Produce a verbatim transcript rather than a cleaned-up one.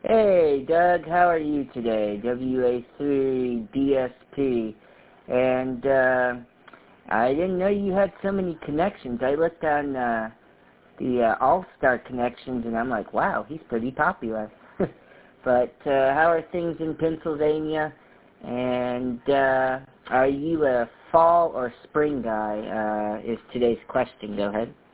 Hey, Doug, how are you today? W A three D S P. And uh, I didn't know you had so many connections. I looked on uh, the uh, All-Star connections, and I'm like, wow, he's pretty popular. But uh, how are things in Pennsylvania? And uh, are you a fall or spring guy, uh, is today's question. Go ahead.